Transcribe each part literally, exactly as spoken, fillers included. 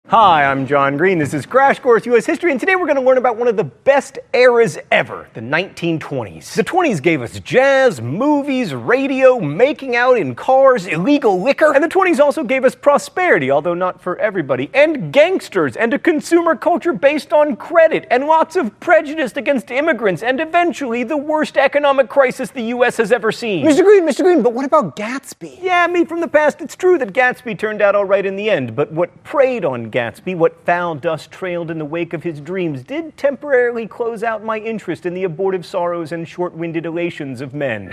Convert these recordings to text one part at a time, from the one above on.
Hi, I'm John Green. This is Crash Course U S History, and today we're going to learn about one of the best eras ever, the nineteen twenties. The twenties gave us jazz, movies, radio, making out in cars, illegal liquor, and the twenties also gave us prosperity, although not for everybody, and gangsters, and a consumer culture based on credit, and lots of prejudice against immigrants, and eventually the worst economic crisis the U S has ever seen. Mister Green, Mister Green, but what about Gatsby? Yeah, me from the past. It's true that Gatsby turned out all right in the end, but what preyed on Gatsby, what foul dust trailed in the wake of his dreams, did temporarily close out my interest in the abortive sorrows and short-winded elations of men.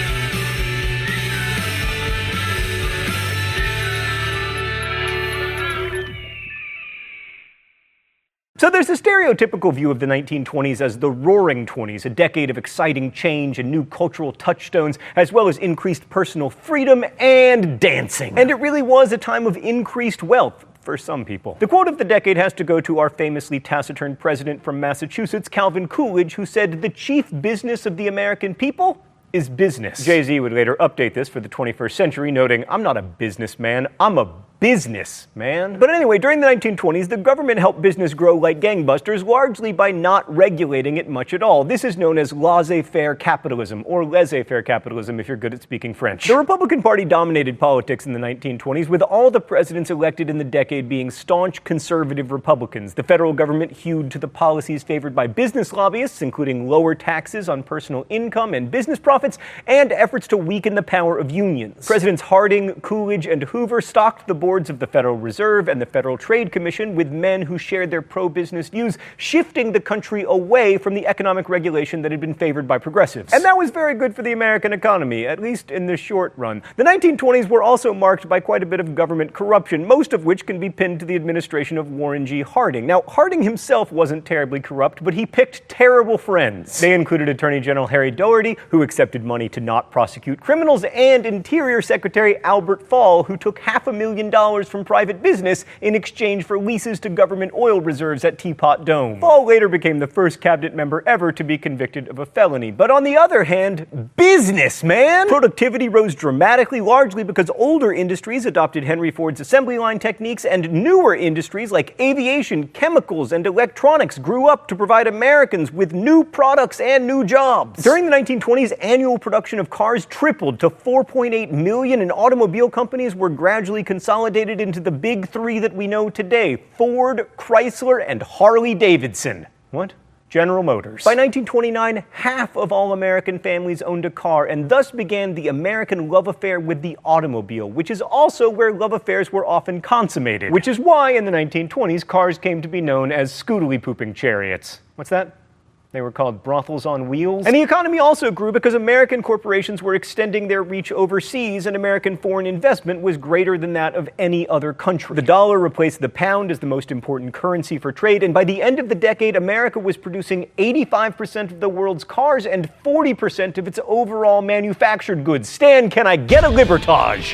So there's a stereotypical view of the nineteen twenties as the Roaring Twenties, a decade of exciting change and new cultural touchstones, as well as increased personal freedom and dancing. And it really was a time of increased wealth. For some people. The quote of the decade has to go to our famously taciturn president from Massachusetts, Calvin Coolidge, who said, "The chief business of the American people is business." Jay-Z would later update this for the twenty-first century, noting, "I'm not a businessman, I'm a business, man." But anyway, during the nineteen twenties, the government helped business grow like gangbusters, largely by not regulating it much at all. This is known as laissez-faire capitalism, or laissez-faire capitalism if you're good at speaking French. The Republican Party dominated politics in the nineteen twenties, with all the presidents elected in the decade being staunch conservative Republicans. The federal government hewed to the policies favored by business lobbyists, including lower taxes on personal income and business profits, and efforts to weaken the power of unions. Presidents Harding, Coolidge, and Hoover stocked the board of the Federal Reserve and the Federal Trade Commission with men who shared their pro-business views, shifting the country away from the economic regulation that had been favored by progressives. And that was very good for the American economy, at least in the short run. The nineteen twenties were also marked by quite a bit of government corruption, most of which can be pinned to the administration of Warren G. Harding. Now, Harding himself wasn't terribly corrupt, but he picked terrible friends. They included Attorney General Harry Doherty, who accepted money to not prosecute criminals, and Interior Secretary Albert Fall, who took half a million dollars from private business in exchange for leases to government oil reserves at Teapot Dome. Fall later became the first cabinet member ever to be convicted of a felony. But on the other hand, business, man! Productivity rose dramatically, largely because older industries adopted Henry Ford's assembly line techniques, and newer industries like aviation, chemicals, and electronics grew up to provide Americans with new products and new jobs. During the nineteen twenties, annual production of cars tripled to four point eight million, and automobile companies were gradually consolidated into the big three that we know today: Ford, Chrysler, and Harley-Davidson. What? General Motors. By nineteen twenty-nine, half of all American families owned a car, and thus began the American love affair with the automobile, which is also where love affairs were often consummated. Which is why, in the nineteen twenties, cars came to be known as scootily-pooping chariots. What's that? They were called brothels on wheels. And the economy also grew because American corporations were extending their reach overseas, and American foreign investment was greater than that of any other country. The dollar replaced the pound as the most important currency for trade, and by the end of the decade, America was producing eighty-five percent of the world's cars and forty percent of its overall manufactured goods. Stan, can I get a libertage?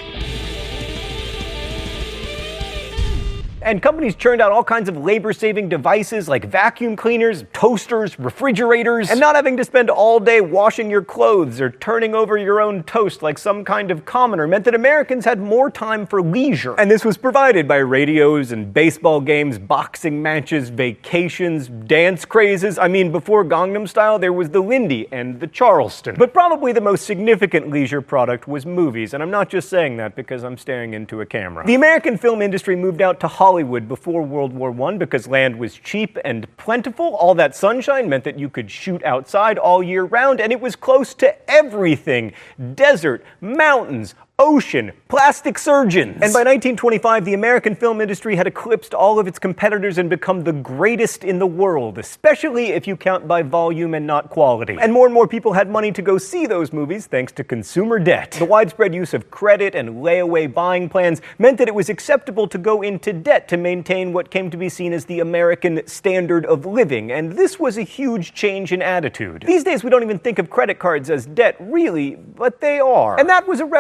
And companies churned out all kinds of labor-saving devices like vacuum cleaners, toasters, refrigerators, and not having to spend all day washing your clothes or turning over your own toast like some kind of commoner meant that Americans had more time for leisure. And this was provided by radios and baseball games, boxing matches, vacations, dance crazes. I mean, before Gangnam Style, there was the Lindy and the Charleston. But probably the most significant leisure product was movies, and I'm not just saying that because I'm staring into a camera. The American film industry moved out to Hollywood Hollywood before World War One because land was cheap and plentiful. All that sunshine meant that you could shoot outside all year round, and it was close to everything: desert, mountains, ocean, plastic surgeons. And by nineteen twenty-five, the American film industry had eclipsed all of its competitors and become the greatest in the world, especially if you count by volume and not quality. And more and more people had money to go see those movies thanks to consumer debt. The widespread use of credit and layaway buying plans meant that it was acceptable to go into debt to maintain what came to be seen as the American standard of living, and this was a huge change in attitude. These days, we don't even think of credit cards as debt, really, but they are. And that was a relatively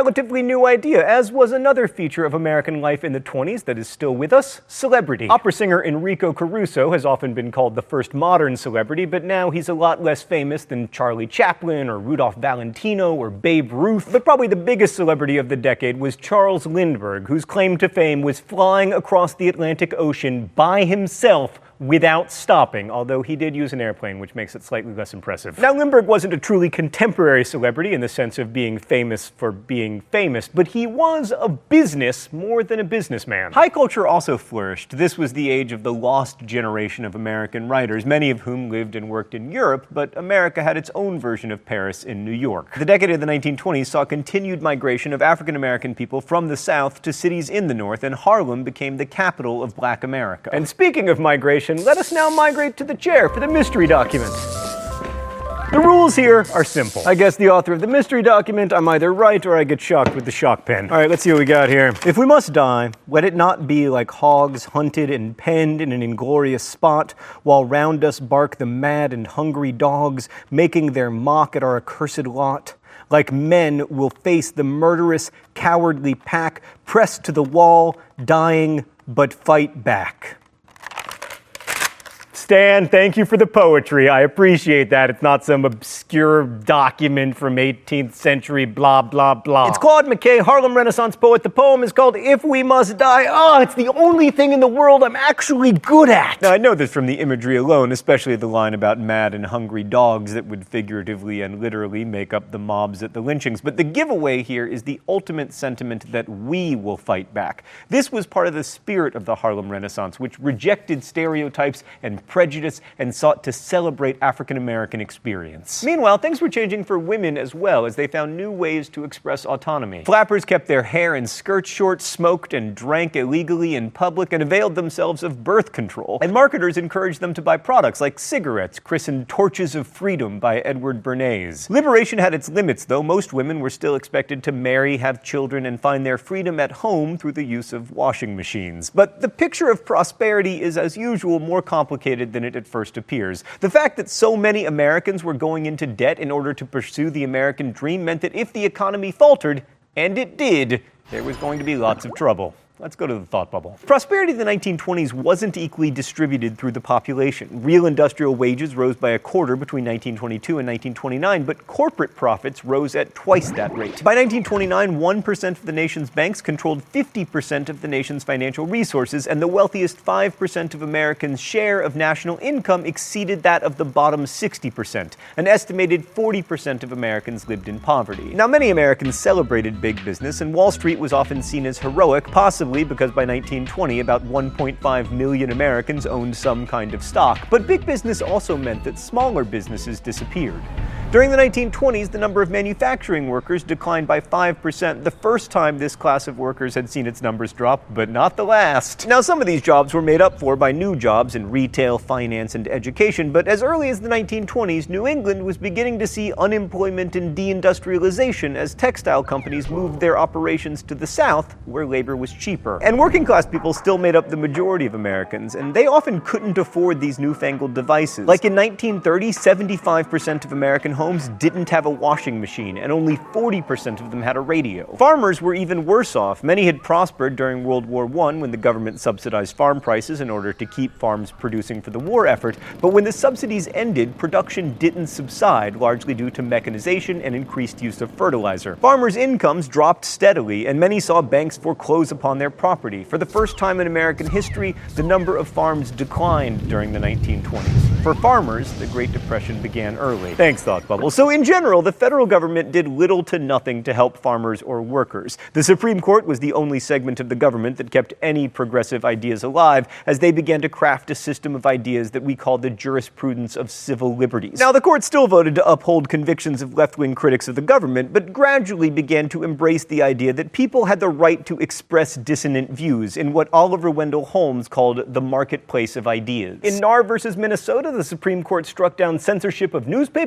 new idea, as was another feature of American life in the twenties that is still with us: celebrity. Opera singer Enrico Caruso has often been called the first modern celebrity, but now he's a lot less famous than Charlie Chaplin or Rudolph Valentino or Babe Ruth. But probably the biggest celebrity of the decade was Charles Lindbergh, whose claim to fame was flying across the Atlantic Ocean by himself without stopping, although he did use an airplane, which makes it slightly less impressive. Now, Lindbergh wasn't a truly contemporary celebrity in the sense of being famous for being famous, but he was a business more than a businessman. High culture also flourished. This was the age of the lost generation of American writers, many of whom lived and worked in Europe, but America had its own version of Paris in New York. The decade of the nineteen twenties saw continued migration of African American people from the South to cities in the North, and Harlem became the capital of Black America. And speaking of migration, let us now migrate to the chair for the mystery document. The rules here are simple. I guess the author of the mystery document, I'm either right or I get shocked with the shock pen. All right, let's see what we got here. If we must die, let it not be like hogs hunted and penned in an inglorious spot, while round us bark the mad and hungry dogs, making their mock at our accursed lot. Like men will face the murderous, cowardly pack, pressed to the wall, dying, but fight back. Stan, thank you for the poetry. I appreciate that. It's not some obscure document from eighteenth century blah, blah, blah. It's Claude McKay, Harlem Renaissance poet. The poem is called If We Must Die. Oh, it's the only thing in the world I'm actually good at. Now, I know this from the imagery alone, especially the line about mad and hungry dogs that would figuratively and literally make up the mobs at the lynchings. But the giveaway here is the ultimate sentiment that we will fight back. This was part of the spirit of the Harlem Renaissance, which rejected stereotypes and prejudice and sought to celebrate African American experience. Meanwhile, things were changing for women as well, as they found new ways to express autonomy. Flappers kept their hair and skirts short, smoked and drank illegally in public, and availed themselves of birth control. And marketers encouraged them to buy products like cigarettes, christened Torches of Freedom by Edward Bernays. Liberation had its limits, though. Most women were still expected to marry, have children, and find their freedom at home through the use of washing machines. But the picture of prosperity is, as usual, more complicated than it at first appears. The fact that so many Americans were going into debt in order to pursue the American dream meant that if the economy faltered, and it did, there was going to be lots of trouble. Let's go to the thought bubble. Prosperity in the nineteen twenties wasn't equally distributed through the population. Real industrial wages rose by a quarter between nineteen twenty-two and nineteen twenty-nine, but corporate profits rose at twice that rate. By nineteen twenty-nine, one percent of the nation's banks controlled fifty percent of the nation's financial resources, and the wealthiest five percent of Americans' share of national income exceeded that of the bottom sixty percent. An estimated forty percent of Americans lived in poverty. Now, many Americans celebrated big business, and Wall Street was often seen as heroic, possibly because by nineteen twenty, about one point five million Americans owned some kind of stock. But big business also meant that smaller businesses disappeared. During the nineteen twenties, the number of manufacturing workers declined by five percent, the first time this class of workers had seen its numbers drop, but not the last. Now, some of these jobs were made up for by new jobs in retail, finance, and education, but as early as the nineteen twenties, New England was beginning to see unemployment and deindustrialization as textile companies moved their operations to the South, where labor was cheaper. And working-class people still made up the majority of Americans, and they often couldn't afford these newfangled devices. Like in nineteen thirty, seventy-five percent of American homes didn't have a washing machine, and only forty percent of them had a radio. Farmers were even worse off. Many had prospered during World War One when the government subsidized farm prices in order to keep farms producing for the war effort, but when the subsidies ended, production didn't subside, largely due to mechanization and increased use of fertilizer. Farmers' incomes dropped steadily, and many saw banks foreclose upon their property. For the first time in American history, the number of farms declined during the nineteen twenties. For farmers, the Great Depression began early. Thanks, Thought Bubble. So in general, the federal government did little to nothing to help farmers or workers. The Supreme Court was the only segment of the government that kept any progressive ideas alive, as they began to craft a system of ideas that we call the jurisprudence of civil liberties. Now, the court still voted to uphold convictions of left-wing critics of the government, but gradually began to embrace the idea that people had the right to express dissonant views in what Oliver Wendell Holmes called the marketplace of ideas. In Narr versus Minnesota, the Supreme Court struck down censorship of newspapers, and by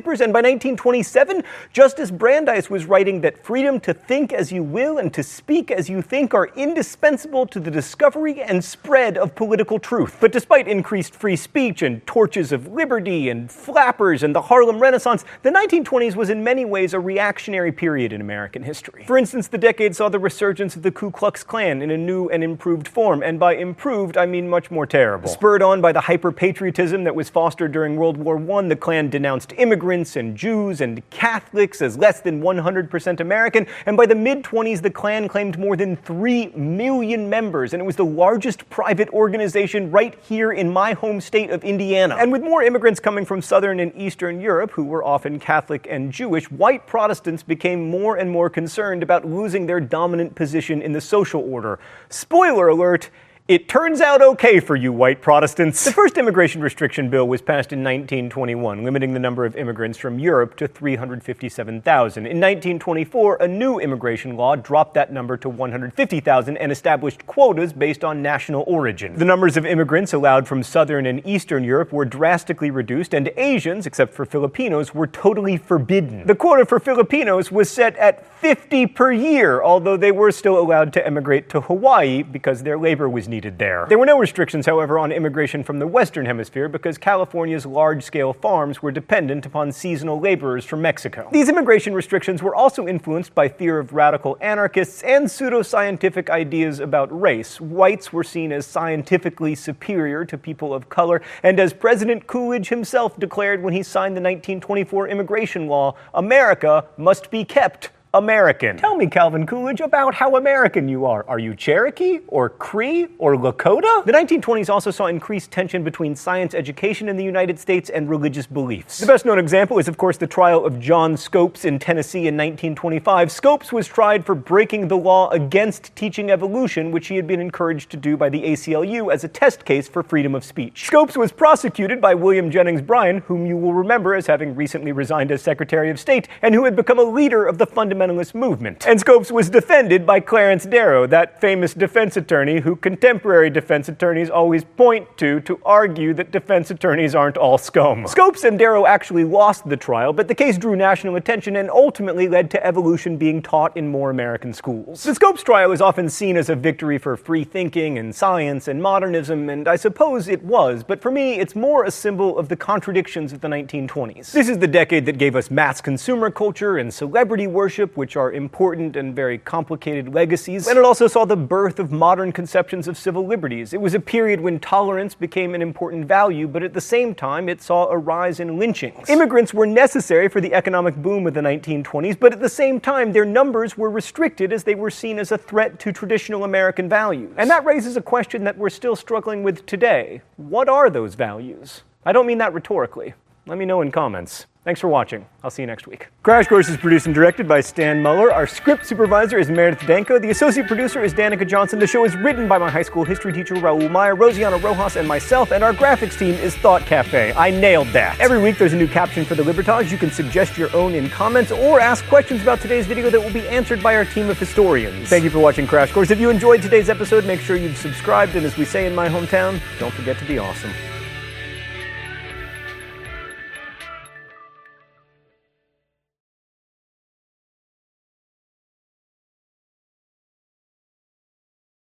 nineteen twenty-seven, Justice Brandeis was writing that freedom to think as you will and to speak as you think are indispensable to the discovery and spread of political truth. But despite increased free speech and torches of liberty and flappers and the Harlem Renaissance, the nineteen twenties was in many ways a reactionary period in American history. For instance, the decade saw the resurgence of the Ku Klux Klan in a new and improved form, and by improved, I mean much more terrible. Spurred on by the hyper-patriotism that was fostered during World War One, the Klan denounced immigrants and Jews and Catholics as less than one hundred percent American, and by the mid-twenties, the Klan claimed more than three million members, and it was the largest private organization right here in my home state of Indiana. And with more immigrants coming from Southern and Eastern Europe, who were often Catholic and Jewish, white Protestants became more and more concerned about losing their dominant position in the social order. Spoiler alert, it turns out okay for you white Protestants. The first immigration restriction bill was passed in nineteen twenty-one, limiting the number of immigrants from Europe to three hundred fifty-seven thousand. In nineteen twenty-four, a new immigration law dropped that number to one hundred fifty thousand and established quotas based on national origin. The numbers of immigrants allowed from Southern and Eastern Europe were drastically reduced, and Asians, except for Filipinos, were totally forbidden. The quota for Filipinos was set at fifty per year, although they were still allowed to emigrate to Hawaii because their labor was needed there. There were no restrictions, however, on immigration from the Western Hemisphere because California's large-scale farms were dependent upon seasonal laborers from Mexico. These immigration restrictions were also influenced by fear of radical anarchists and pseudoscientific ideas about race. Whites were seen as scientifically superior to people of color, and as President Coolidge himself declared when he signed the nineteen twenty-four immigration law, America must be kept American. Tell me, Calvin Coolidge, about how American you are. Are you Cherokee, or Cree, or Lakota? The nineteen twenties also saw increased tension between science education in the United States and religious beliefs. The best known example is, of course, the trial of John Scopes in Tennessee in nineteen twenty-five. Scopes was tried for breaking the law against teaching evolution, which he had been encouraged to do by the A C L U as a test case for freedom of speech. Scopes was prosecuted by William Jennings Bryan, whom you will remember as having recently resigned as Secretary of State, and who had become a leader of the fundamental fundamentalist movement. And Scopes was defended by Clarence Darrow, that famous defense attorney who contemporary defense attorneys always point to to argue that defense attorneys aren't all scum. Scopes and Darrow actually lost the trial, but the case drew national attention and ultimately led to evolution being taught in more American schools. The Scopes trial is often seen as a victory for free thinking and science and modernism, and I suppose it was, but for me, it's more a symbol of the contradictions of the nineteen twenties. This is the decade that gave us mass consumer culture and celebrity worship, which are important and very complicated legacies, and it also saw the birth of modern conceptions of civil liberties. It was a period when tolerance became an important value, but at the same time, it saw a rise in lynchings. Immigrants were necessary for the economic boom of the nineteen twenties, but at the same time, their numbers were restricted as they were seen as a threat to traditional American values. And that raises a question that we're still struggling with today. What are those values? I don't mean that rhetorically. Let me know in comments. Thanks for watching. I'll see you next week. Crash Course is produced and directed by Stan Muller. Our script supervisor is Meredith Danko. The associate producer is Danica Johnson. The show is written by my high school history teacher, Raul Meyer, Rosiana Rojas, and myself, and our graphics team is Thought Cafe. I nailed that. Every week there's a new caption for the Libertage. You can suggest your own in comments or ask questions about today's video that will be answered by our team of historians. Thank you for watching Crash Course. If you enjoyed today's episode, make sure you've subscribed, and as we say in my hometown, don't forget to be awesome.